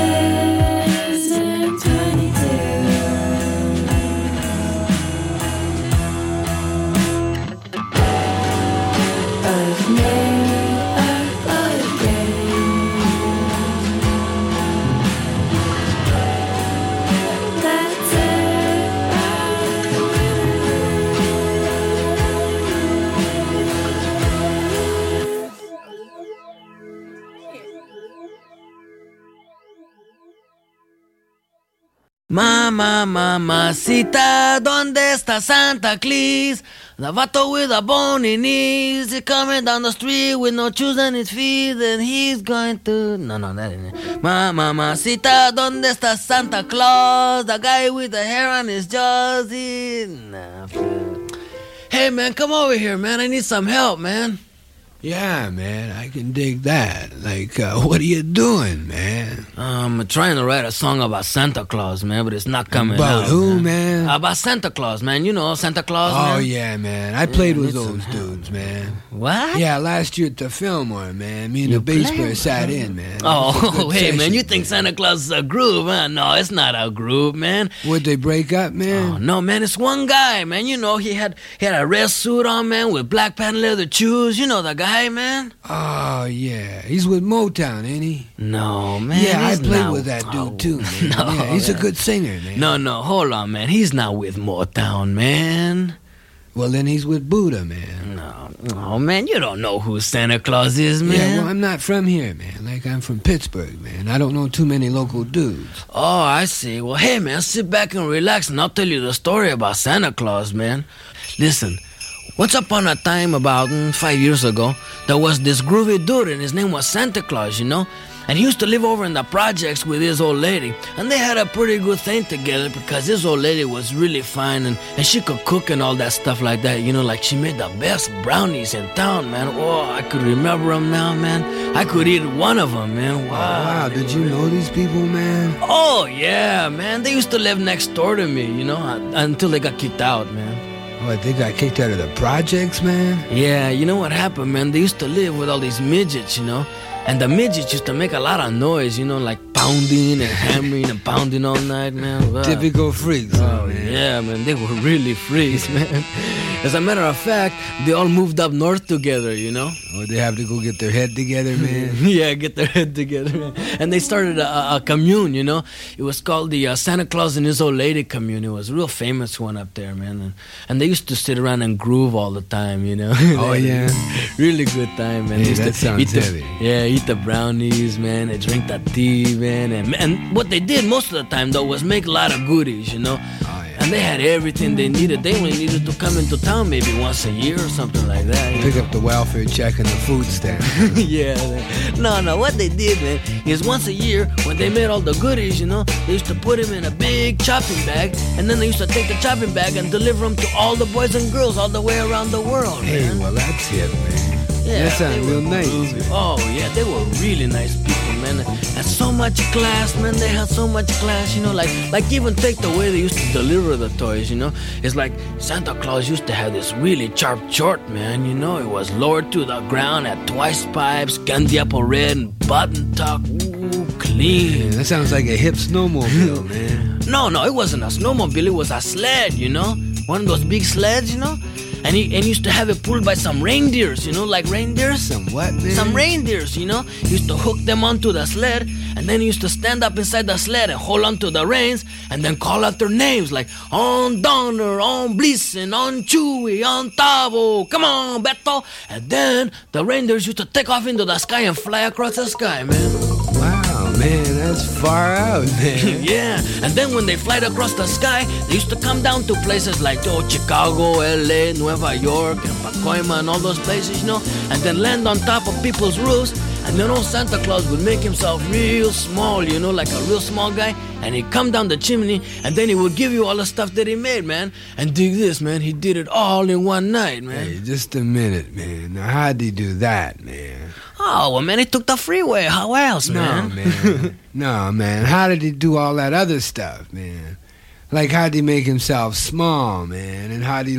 Mamacita, ¿dónde está Santa Claus? The vato with the bony knees, he's coming down the street with no shoes on his feet, and he's going to... No, that ain't it. Mamacita, ¿dónde está Santa Claus? The guy with the hair on his jaws, Hey, man, come over here, man. I need some help, man. Yeah, man, I can dig that. Like, what are you doing, man? I'm trying to write a song about Santa Claus, man, but it's not coming out. About who, man? About Santa Claus, man. You know Santa Claus, man? Oh, yeah, man. I played with those dudes, man. What? Yeah, last year at the Fillmore, man. Me and the bass player sat in, man. Oh, hey, man, you think Santa Claus is a group, huh? No, it's not a group, man. Would they break up, man? Oh, no, man, it's one guy, man. You know, he had a red suit on, man, with black patent leather shoes. You know the guy, man? Oh, yeah. He's with Motown, ain't he? No, man. Yeah, I played with that dude, too, man. No, yeah, he's a good singer, man. No, hold on, man. He's not with Motown, man. Well, then he's with Buddha, man. No, man, you don't know who Santa Claus is, man. Yeah, well, I'm not from here, man. Like, I'm from Pittsburgh, man. I don't know too many local dudes. Oh, I see. Well, hey, man, sit back and relax, and I'll tell you the story about Santa Claus, man. Listen, once upon a time, about 5 years ago, there was this groovy dude, and his name was Santa Claus, you know? And he used to live over in the projects with his old lady. And they had a pretty good thing together because his old lady was really fine and she could cook and all that stuff like that. You know, like she made the best brownies in town, man. Oh, I could remember them now, man. I could eat one of them, man. Wow. Did you know these people, man? Oh, yeah, man. They used to live next door to me, you know, until they got kicked out, man. What, they got kicked out of the projects, man? Yeah, you know what happened, man? They used to live with all these midgets, you know? And the midgets used to make a lot of noise, you know, like pounding and hammering and pounding all night, man. Wow. Typical freaks, man. Yeah, man, they were really freaks, man. As a matter of fact, they all moved up north together, you know? Oh, they have to go get their head together, man? Yeah, get their head together, man. And they started a commune, you know? It was called the Santa Claus and His Old Lady Commune. It was a real famous one up there, man. And they used to sit around and groove all the time, you know? Oh, yeah? Really good time, man. Hey, that sounds heavy. Eat the brownies, man. They drink the tea, man. And what they did most of the time, though, was make a lot of goodies, you know? Oh, yeah. And they had everything they needed. They only needed to come into town maybe once a year or something like that. Pick up the welfare check and the food stamp. Yeah. No. What they did, man, is once a year, when they made all the goodies, you know, they used to put them in a big chopping bag, and then they used to take the chopping bag and deliver them to all the boys and girls all the way around the world, Hey, man. well, that's it, man. Yeah, that sounds real nice. Oh, yeah, they were really nice people, man. And so much class, man. They had so much class, you know, like even take the way they used to deliver the toys, you know. It's like Santa Claus used to have this really sharp short, man, you know. It was lowered to the ground, had twice pipes, candy apple red, and button tuck. Ooh, clean. Man, that sounds like a hip snowmobile, man. No, it wasn't a snowmobile. It was a sled, you know. One of those big sleds, you know. And he used to have it pulled by some reindeers, you know, like reindeers. Some what, man? Some reindeers, you know. He used to hook them onto the sled, and then he used to stand up inside the sled and hold onto the reins, and then call out their names, like, on Donner, on Blitzen, on Chewy, on Tavo, come on, Beto. And then the reindeers used to take off into the sky and fly across the sky, man. Wow, man, that's far out, man. Yeah, and then when they flied across the sky, they used to come down to places like Chicago, LA, Nueva York, and Pacoima, and all those places, you know, and then land on top of people's roofs, and then old Santa Claus would make himself real small, you know, like a real small guy, and he'd come down the chimney, and then he would give you all the stuff that he made, man. And dig this, man, he did it all in one night, man. Hey, just a minute, man. Now, how'd he do that, man? Oh, well, man, he took the freeway. How else, man? No, man. No, man. How did he do all that other stuff, man? Like, how'd he make himself small, man? And how'd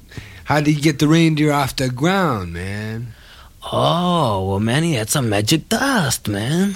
he get the reindeer off the ground, man? Oh, well, man, he had some magic dust, man.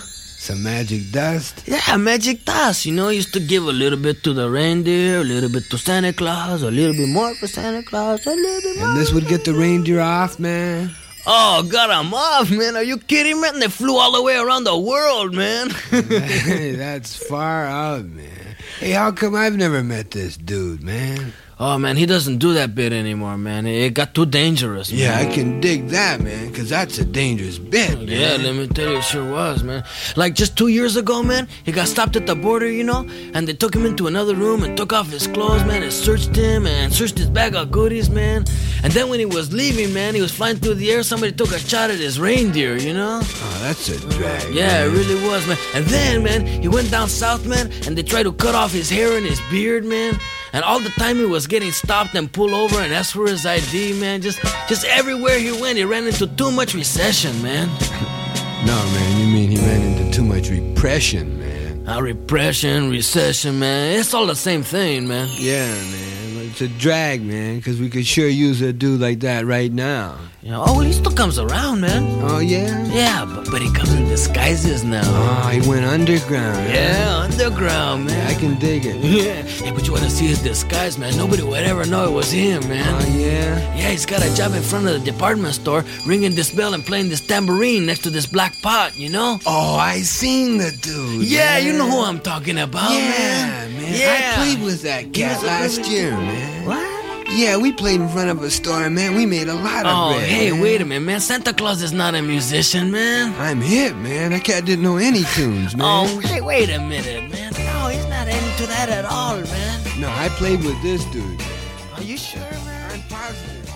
Some magic dust? Yeah, magic dust. You know, used to give a little bit to the reindeer, a little bit to Santa Claus, a little bit more for Santa Claus, a little bit more. And this would get the reindeer off, man? Oh, got them off, man. Are you kidding, man? They flew all the way around the world, man. That's far out, man. Hey, how come I've never met this dude, man? Oh, man, he doesn't do that bit anymore, man. It got too dangerous, man. Yeah, I can dig that, man, because that's a dangerous bit, man. Yeah, let me tell you, it sure was, man. Like, just 2 years ago, man, he got stopped at the border, you know, and they took him into another room and took off his clothes, man, and searched him and searched his bag of goodies, man. And then when he was leaving, man, he was flying through the air, somebody took a shot at his reindeer, you know? Oh, that's a drag, Yeah, man. it really was, man. And then, man, he went down south, man, and they tried to cut off his hair and his beard, man. And all the time he was getting stopped and pulled over and asked for his ID, man. Just everywhere he went, he ran into too much recession, man. No, man, you mean he ran into too much repression, man. Repression, recession, man. It's all the same thing, man. Yeah, man. It's a drag, man, because we could sure use a dude like that right now. You know, oh, well, he still comes around, man. Oh, yeah? Yeah, but he comes in disguises now. Oh, he went underground. Yeah, underground, man. Yeah, I can dig it. Yeah, hey, but you want to see his disguise, man? Nobody would ever know it was him, man. Oh, yeah? Yeah, he's got a job in front of the department store, ringing this bell and playing this tambourine next to this black pot, you know? Oh, I seen the dude. Yeah, man. you know who I'm talking about, Yeah, man. man. Yeah. I played with that cat last year, man. What? Yeah, we played in front of a store, man. We made a lot of Oh, bread. hey, man. wait a minute, man. Santa Claus is not a musician, man. I'm hip, man. That cat didn't know any tunes, man. Oh, hey, wait a minute, man. No, he's not into that at all, man. No, I played with this dude. Are you sure, man? I'm positive.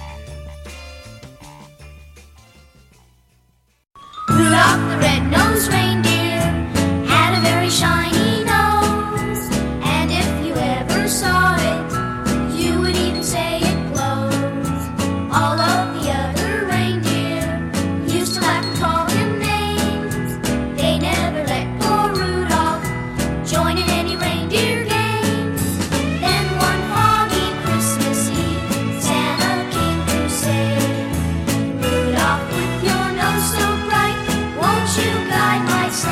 Rudolph the red-nosed reindeer had a very shiny nose, and if you ever saw it, you would even say it glows. All of the other reindeer used to laugh and call him names. They never let poor Rudolph join in any reindeer games. Then one foggy Christmas Eve, Santa came to say, Rudolph, with your nose so bright, won't you guide my sleigh?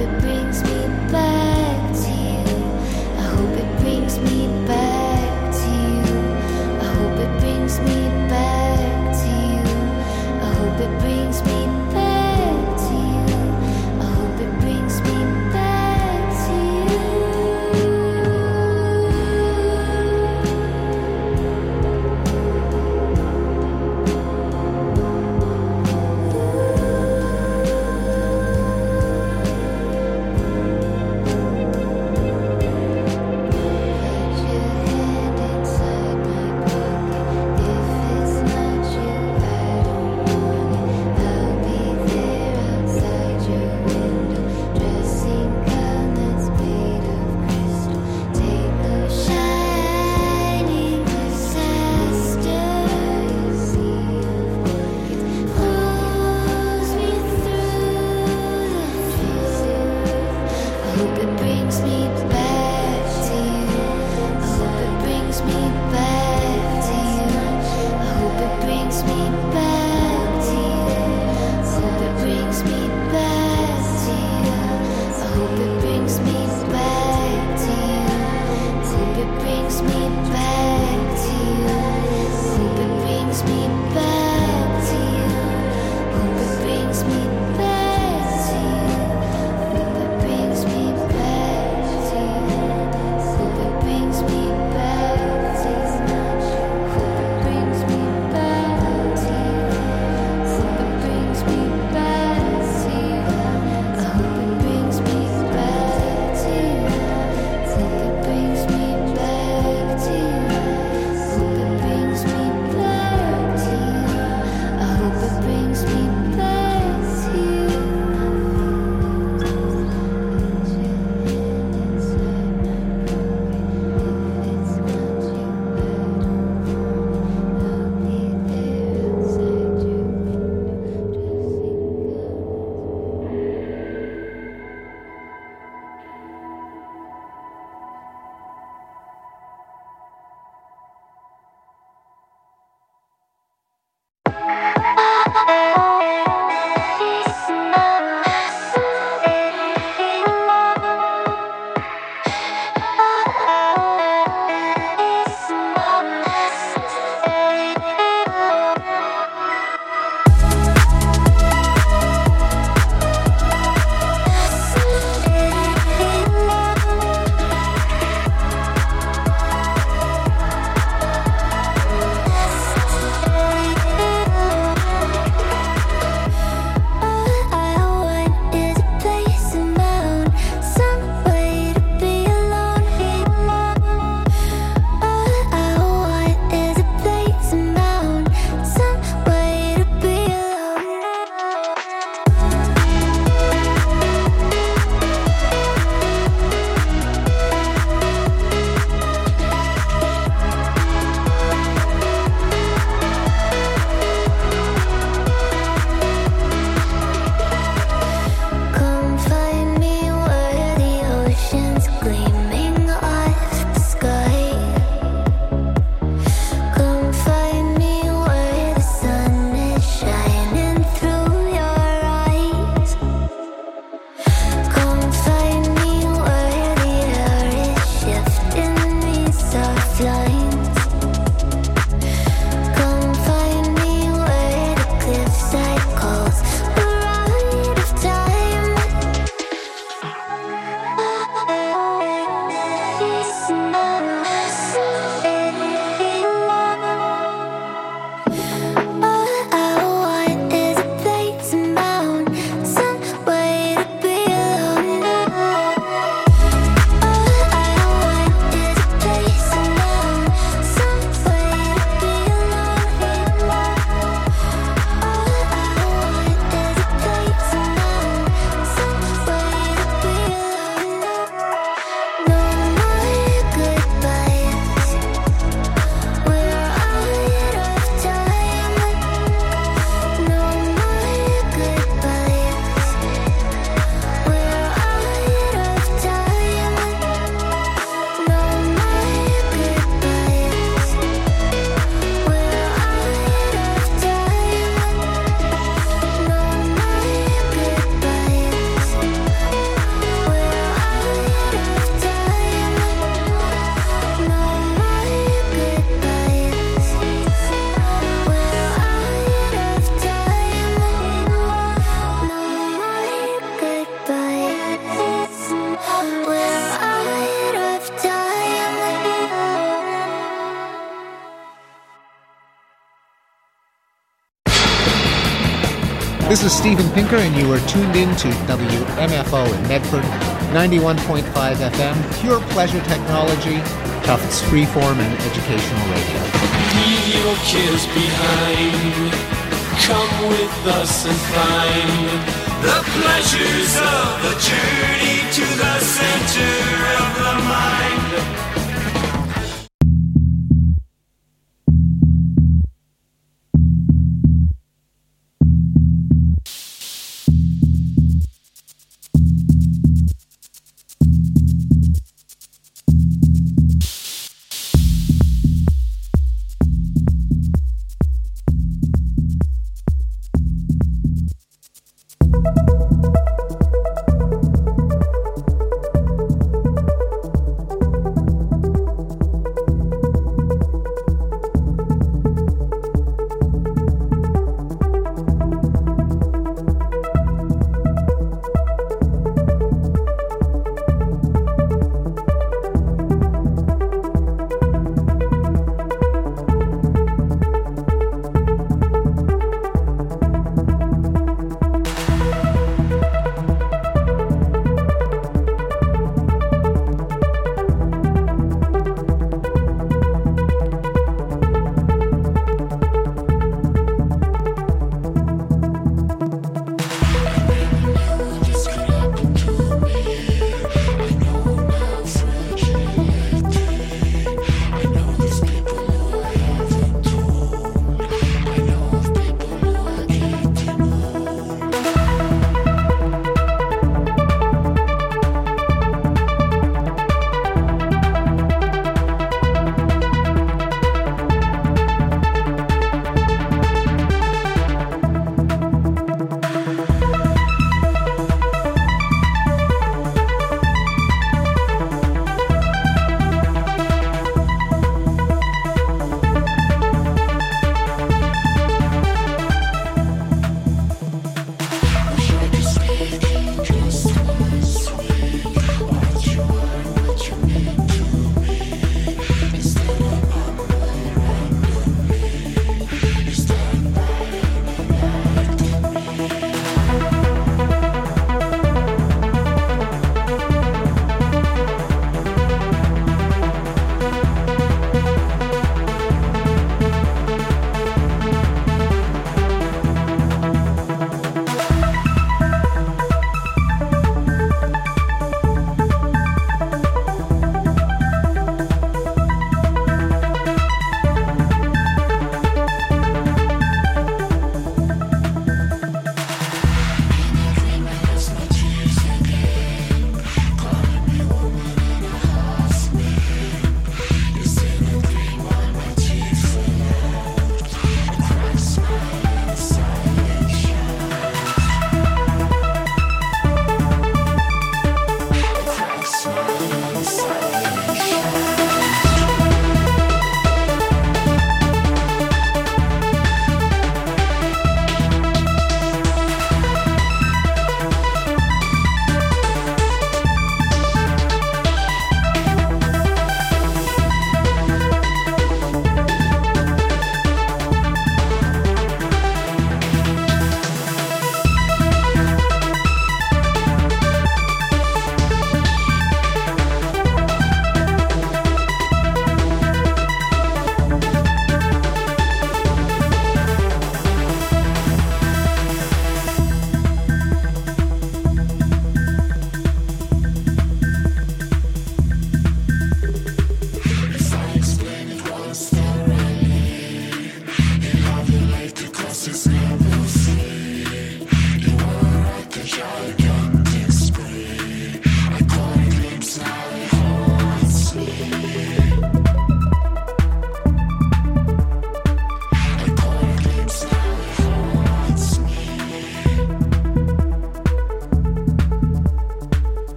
it brings me back to you. I hope it brings me back to you. I hope it brings me back to you. I hope it brings me back to you. I hope it brings me back to you. Brings me back to you. This is Steven Pinker, and you are tuned in to WMFO in Medford, 91.5 FM, pure pleasure technology, Tufts freeform and educational radio. Leave your cares behind. Come with us and find the pleasures of the journey to the center of the mind.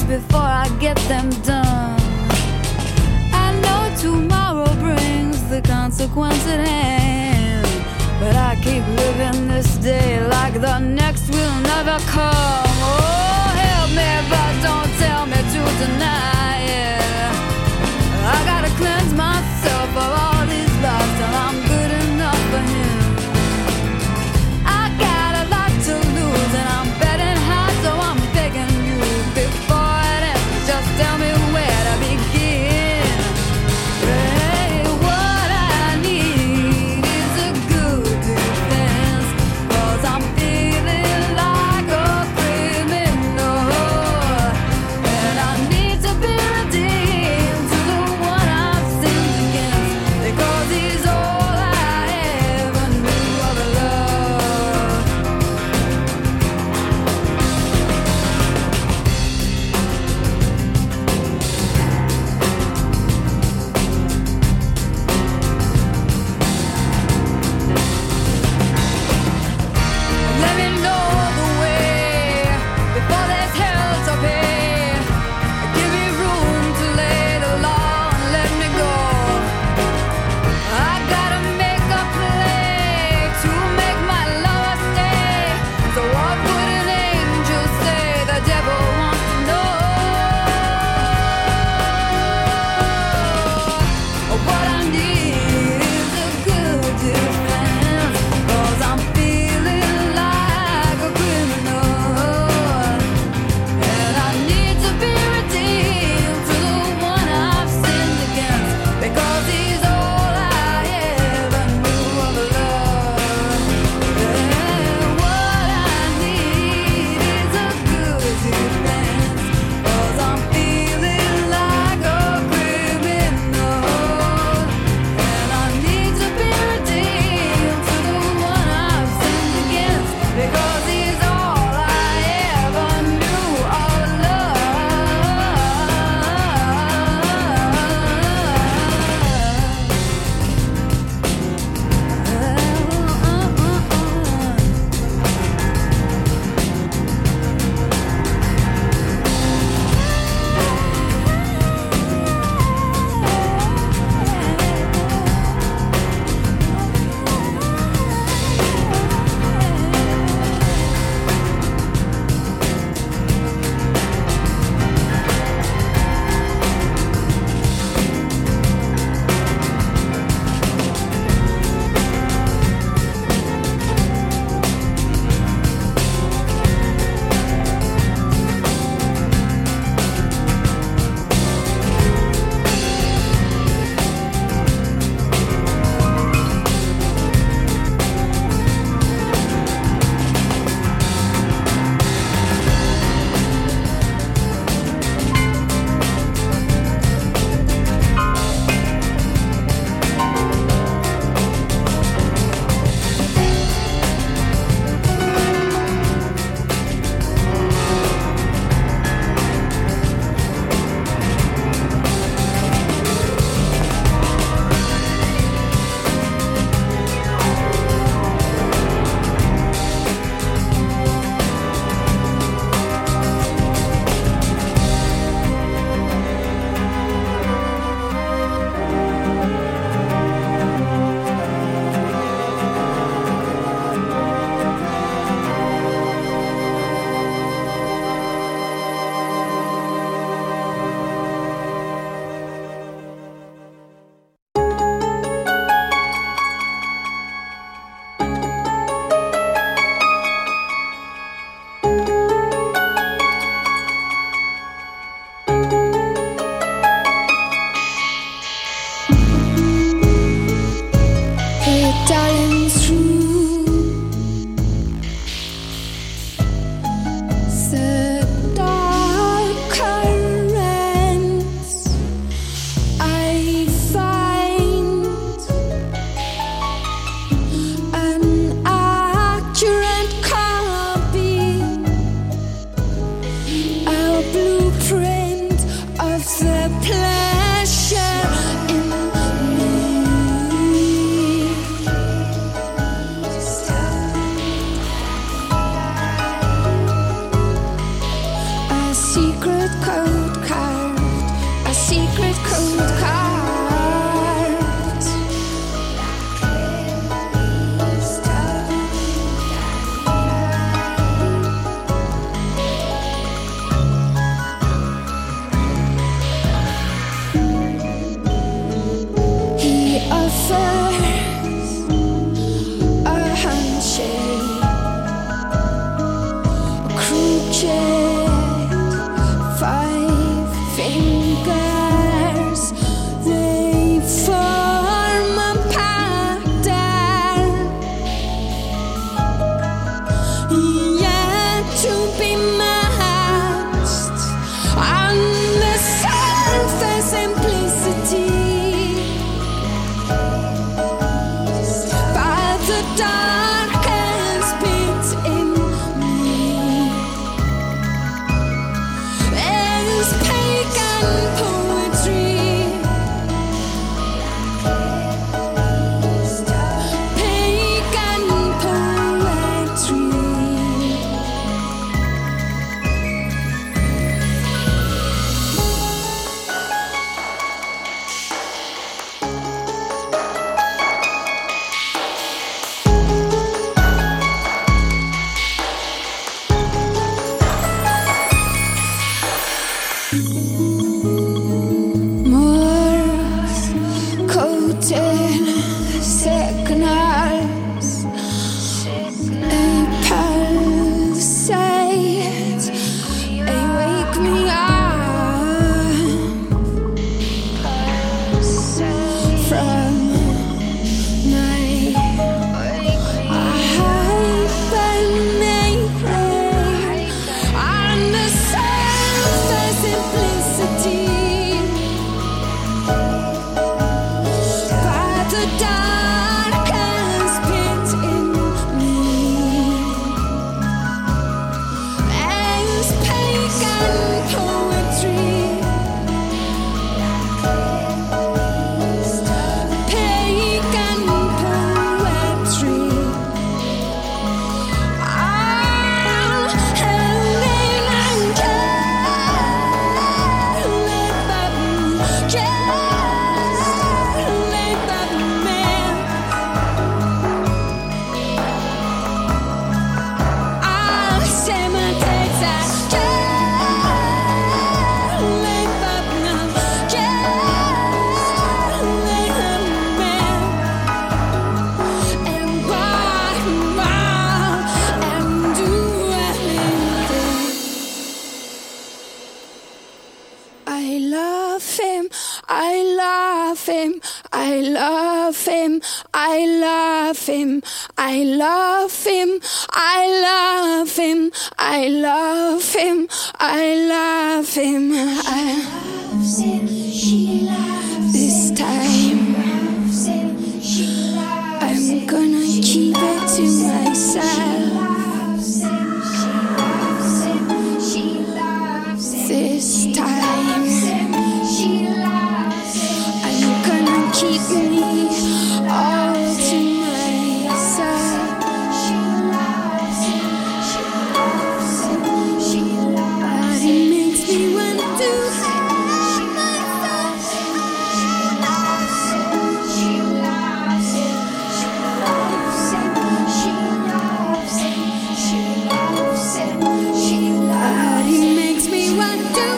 before I get them done. I know tomorrow brings the consequence at hand, but I keep living this day like the next will never come. Oh, help me, but don't tell me to deny it. I gotta cleanse myself of all these lies till I'm good enough for him. I got a lot to lose and I'm betting high, so I'm begging you before it ends, just tell me where to begin. Hey, what I need is a good defense, 'cause I'm feeling like a criminal, and I need to be redeemed to the one I've sinned against, because he's all I ever knew of love. Let me know the way before there's hell to pay. Give me room to lay the law and let me go. I gotta make a play to make my lover stay. So what would an angel say? The devil wants to know. What I need is a good defense, 'cause I'm feeling like a criminal, and I need to be redeemed to the one I've sinned against, because he's all I ever knew of love. And what I need is a good defense, 'cause I'm feeling like a criminal, and I need to be redeemed to the one I've sinned against, because he's all I ever knew of secret code carved, a secret code carved. He offers a handshake, a crooked 5 fingers. They form a pattern yet to be matched on the surface simplicity. By the darkest pit in me is pagan poetry. Pagan poetry. Morse coated signals, a pulsate, they wake me up from my hibernate on the surface simplicity. By the darkest pit in me is pagan poetry. Pagan poetry. Helen and I love him, I love him, I love him, I love him, I love him, I love him, I love him, I love him. This time I'm gonna keep it to myself. This time I'm gonna keep me all to myself. But it makes me want to have myself. But it makes me want to have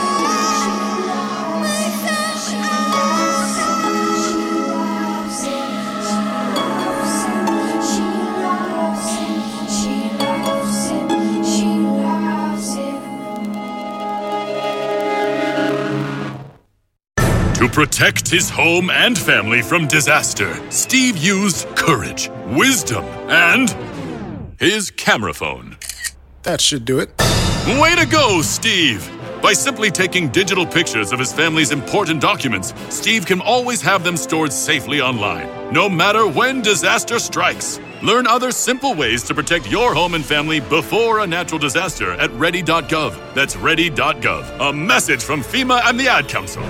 To protect his home and family from disaster, Steve used courage, wisdom, and his camera phone. That should do it. Way to go, Steve! By simply taking digital pictures of his family's important documents, Steve can always have them stored safely online, no matter when disaster strikes. Learn other simple ways to protect your home and family before a natural disaster at ready.gov. That's ready.gov. A message from FEMA and the Ad Council.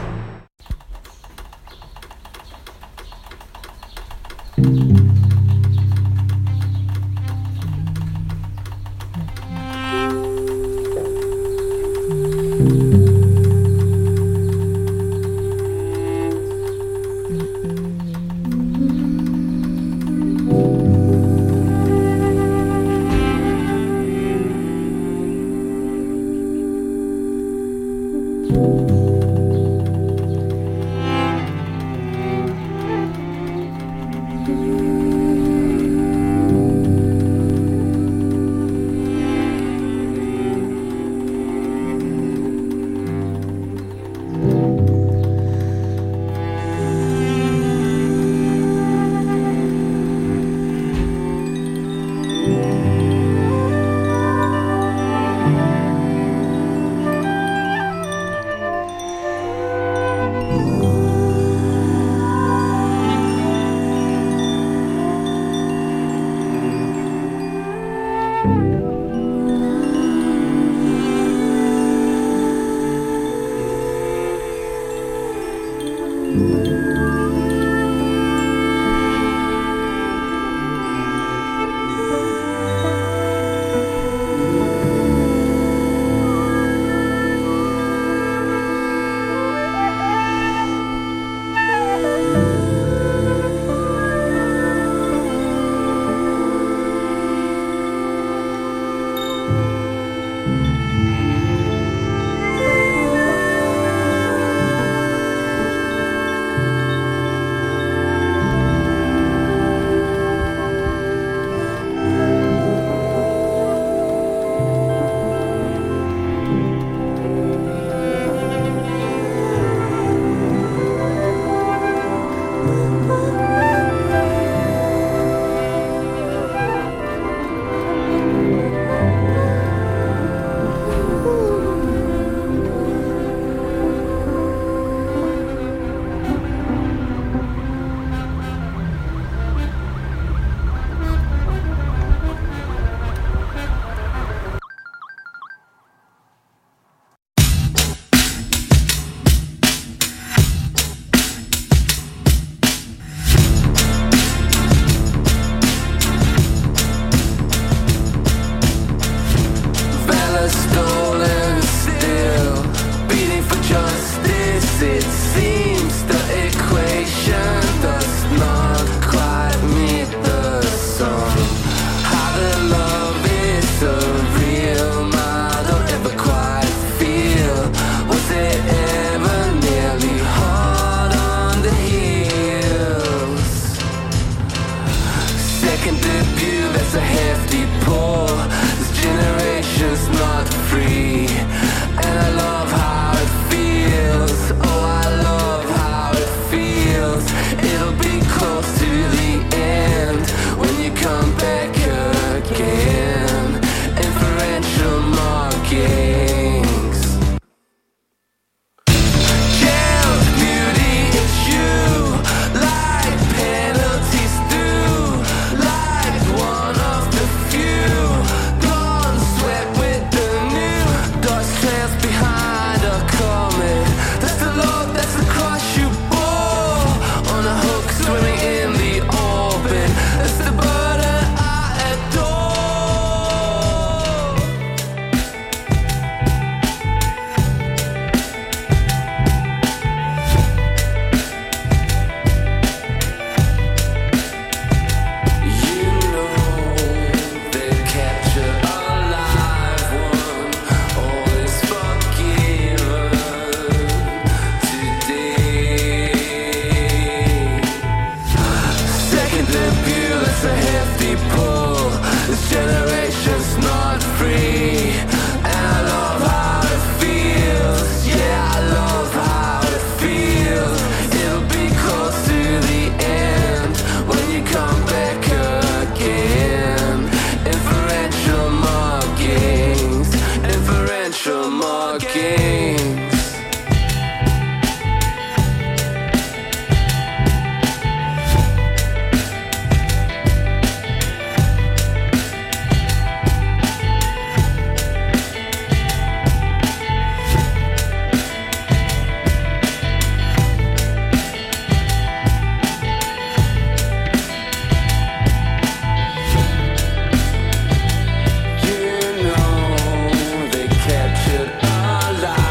Captured alive.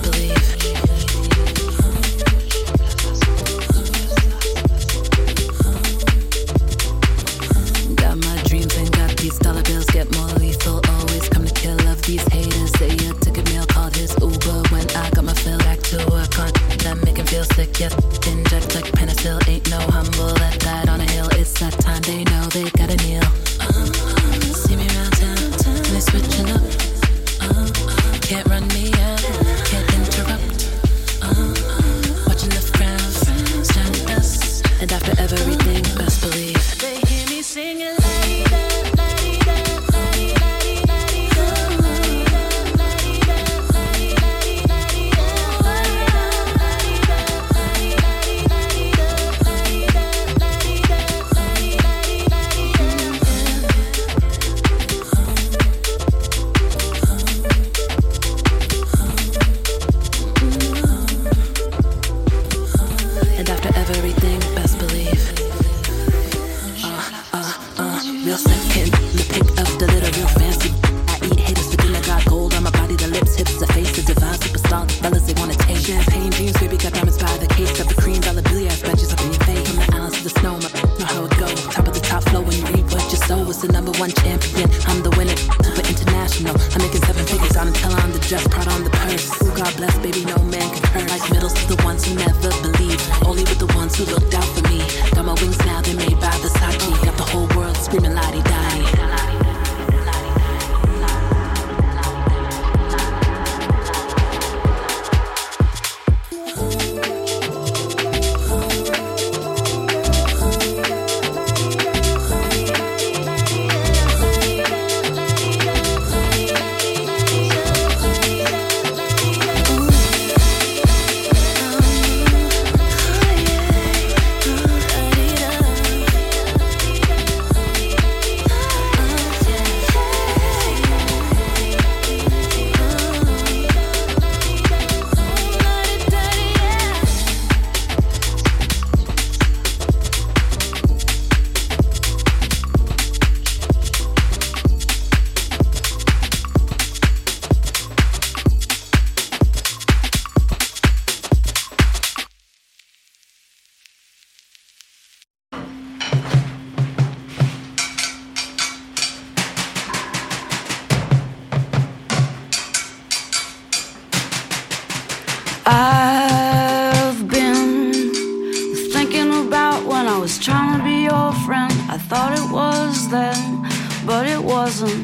I've been thinking about when I was trying to be your friend. I thought it was then, but it wasn't.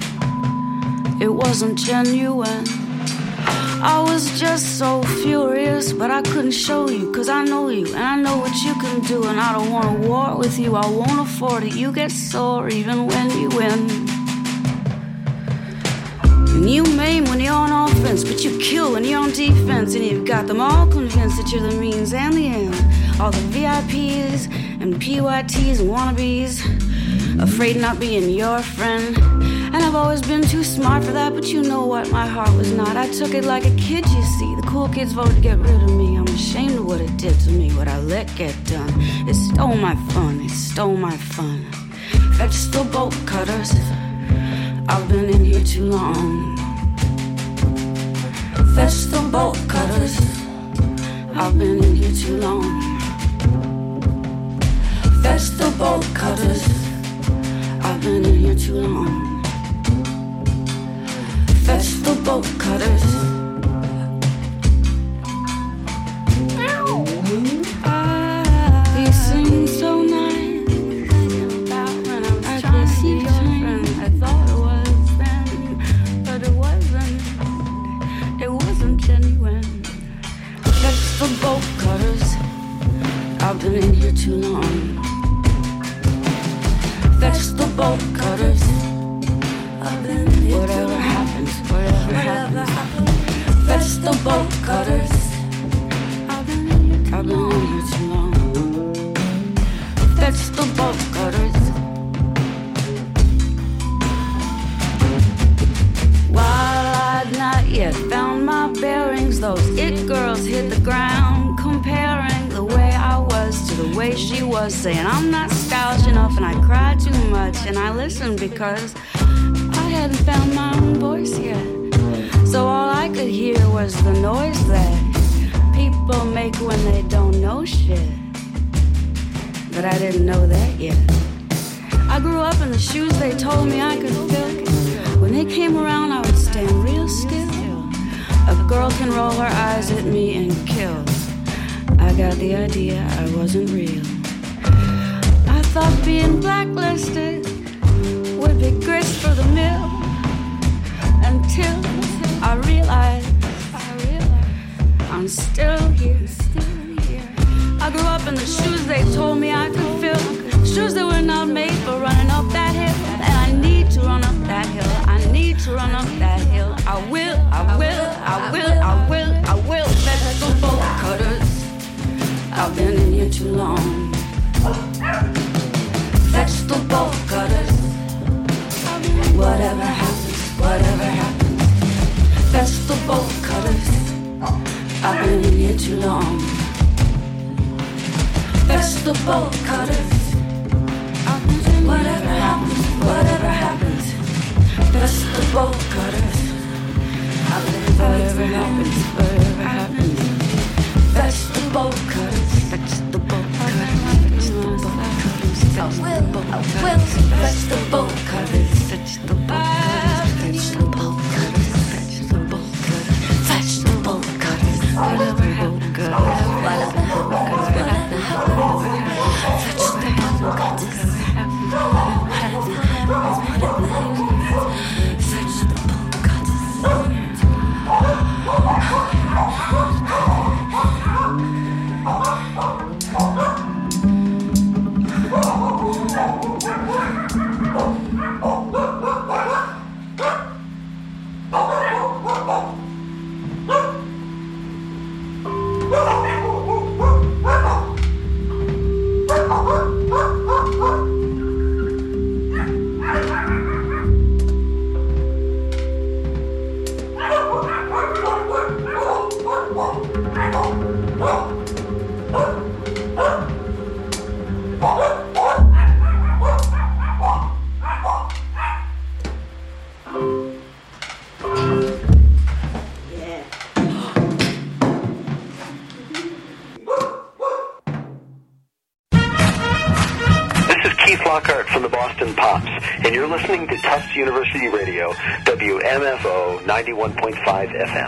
It wasn't genuine. I was just so furious, but I couldn't show you, 'cause I know you, and I know what you can do, and I don't want to war with you, I won't afford it. You get sore even when you win. And you maim when you're on offense, but you kill when you're on defense, and you've got them all convinced that you're the means and the end. All the VIPs and PYTs and wannabes, afraid of not being your friend. And I've always been too smart for that, but you know what, my heart was not. I took it like a kid, you see. The cool kids voted to get rid of me. I'm ashamed of what it did to me, what I let get done. It stole my fun, it stole my fun. Fetch the bolt cutters, I've been in here too long. Fetch the bolt cutters, I've been in here too long. Fetch the bolt cutters, I've been in here too long. Fetch the bolt cutters. You seem so nice. I could see your friend. I thought it was then, but it wasn't. It wasn't genuine. Fetch the bolt cutters. I've been in here too long. Fetch the bolt cutters. Whatever happens, whatever happens. Fetch the bolt cutters. I've been in here too long. Fetch the bolt cutters. While I'd not yet found my bearings, those it girls hit the ground, comparing the way I was to the way she was, saying I'm not stylish enough and I cry too much, and I listened because I hadn't found my own voice yet. So all I could hear was the noise that people make when they don't know shit. But I didn't know that yet. I grew up in the shoes they told me I could fill. When they came around, I would stand real still. A girl can roll her eyes at me and kill. I got the idea I wasn't real. I thought being blacklisted would be grist for the mill. Until I realized I'm still here. I grew up in the shoes they told me I could fill. Shoes that were not made for running up that hill. And I need to run up that hill. I need to run up that hill. I will. Vegetable cutters, I've been in here too long. Vegetable cutters, whatever happens. Vegetable cutters, I've been in here too long. Vegetable cutters, whatever happens. Vegetable cutters, whatever happens. Vegetable cutters, vegetable cutters. I will. Vegetable cutters, vegetable cutters. Whatever happens. Listening to Tufts University Radio, WMFO 91.5 FM.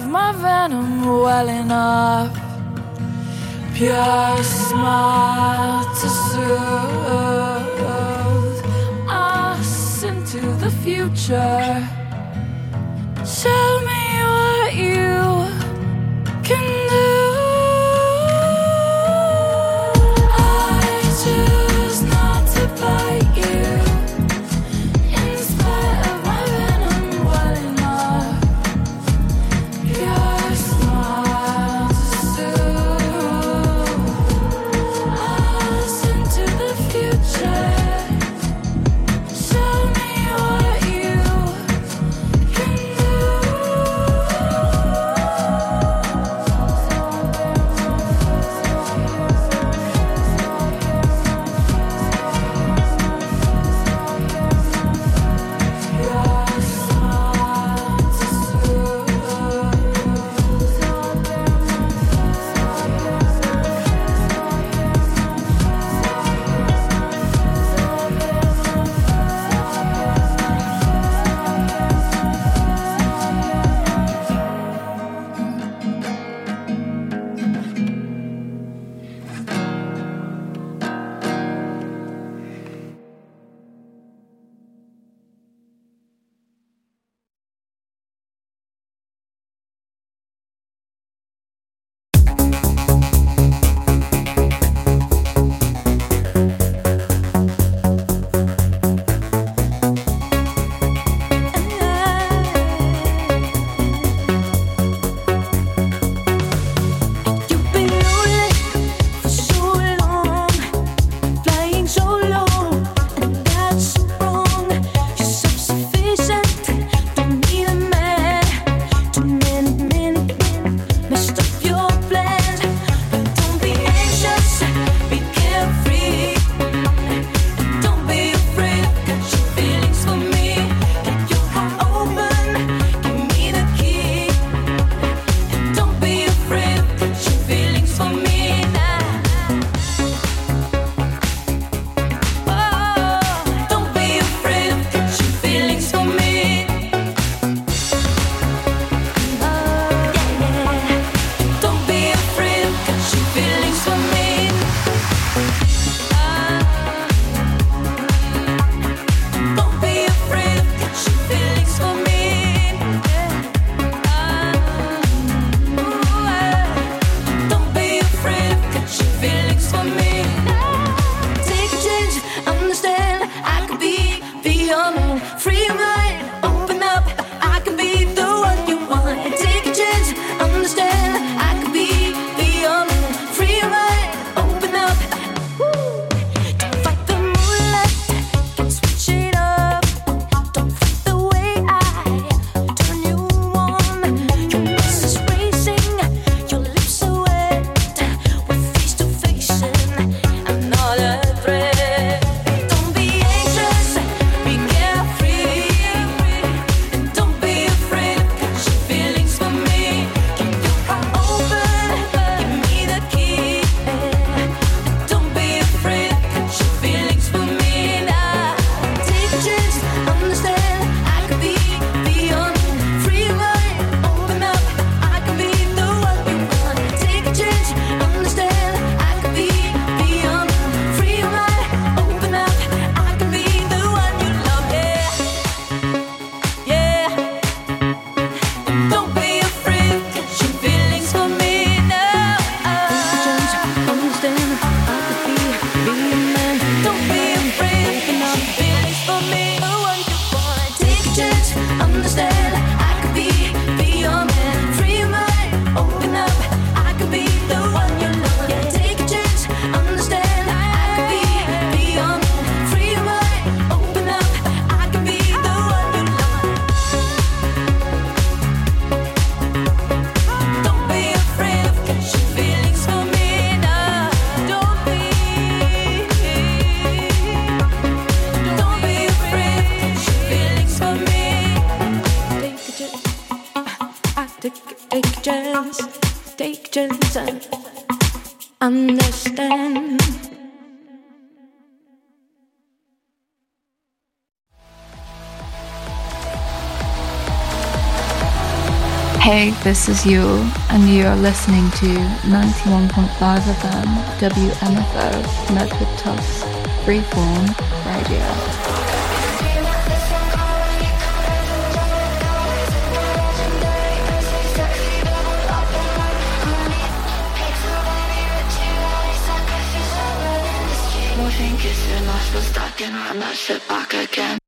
my venom well enough. Pure smile to soothe us into the future. Tell me what you can do. I choose not to bite you. In spite of my venom well enough. Pure smile to soothe us into the future. Tell me what you can do. You've been lonely for so long, flying so low, and that's wrong. You're self-sufficient, don't need a man. Too many men messed up your plans. But don't be anxious, be carefree. Don't be afraid, got your feelings for me. Get your heart open, give me the key. Don't be afraid, put your feelings for me now. Oh, don't be afraid, put your feelings for me. Oh, yeah. Don't be afraid, put your feelings for me. Don't be afraid, put your feelings for me. Don't be afraid, put your feelings for me. Take a chance, understand. I could be your man, free your mind, open up. I can be the one you want. Take a chance, understand. I could be your man, free your mind, open up. Don't fight the moonlight, can switch it up. Don't fight the way I turn you on. Your pulse is racing, your lips are wet. We're face to face and I'm not a threat. Don't be anxious, be carefree. And don't be afraid, put your feelings for me. Keep your heart open, give me the key. Don't be afraid, put your feelings for me now. Take a chance, understand. I could be your man, free your mind, open up. I can be the one you want. Take a chance, understand. I could be your man, free your mind, open up. I can be the one you love, yeah, yeah. Don't be afraid, put your feelings for me now. Take a chance, understand. I could be your man. Don't be afraid, open up. Feelings for me, the one you want. Take a chance, understand. I could be your man. Free your mind, open up. I could be the one you love. Yeah, take a chance, understand. I could be your man. Free your mind, open up. I could be the one you love. Don't be afraid, put your feelings for me now. Don't be afraid, put your feelings for me. Take a chance, take a chance, understand. Hey, this is Yule, and you're listening to 91.5 FM WMFO Medford Tufts Freeform Radio. Think it's enough for stacking around that shit back again.